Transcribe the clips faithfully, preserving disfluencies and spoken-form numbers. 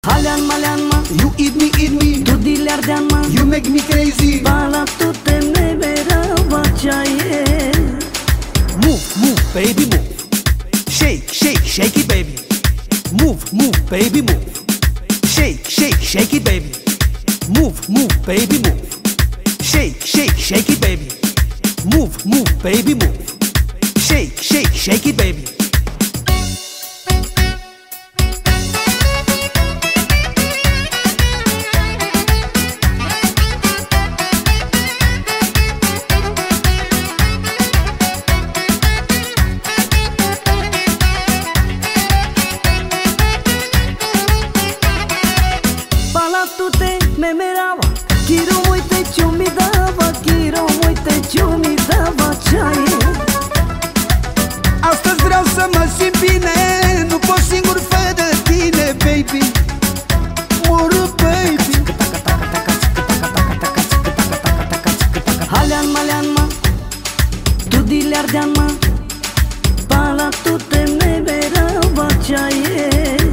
Halean malean ma, You eat me, eat me, tu dilerdean ma, you make me crazy. bala tu te nevera bachaye. Move, move, baby, move. Shake, shake, shake it, baby. Move, move, baby, move. Shake, shake, shake it, baby. Move, move, baby, move. Shake, shake, shake it, baby. Move, move, baby, move. Shake, shake, shake it, baby. Me miraba, quiero muy te mi dava, quiero muy te mi dava ceaie. Astăzi vreau să mă simt bine, nu pot singur fără tine, baby. Muru, baby. Halean malean ma, tu dilerdean ma, pala tu te nevera bachaye.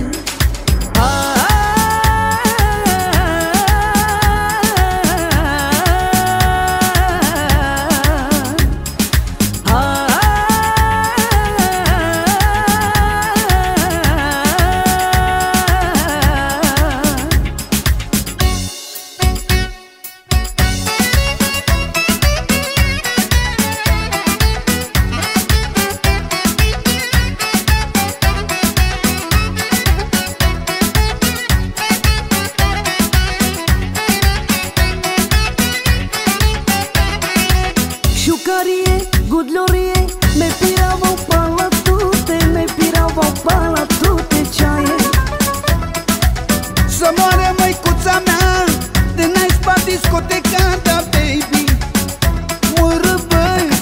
Gudlorie, me piravo pala tute, me piravo pala tute ceaie. Să moare măicuța mea, de n-ai spart discoteca ta, baby. Mură, baby.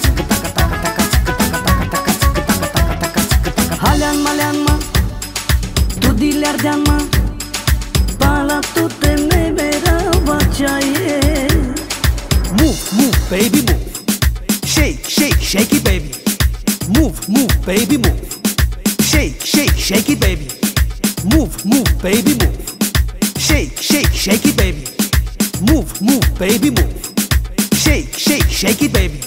Halean malean ma, tu dilerdean ma, pala tute nevera bachaye. Move, move, baby, move. Shake, shake, shake it, baby. Move, move, baby, move. Shake, shake, shake it, baby. Move, move, baby, move. Shake, shake, shake it, baby. Move, move, baby, move. Shake, shake, shake it, baby.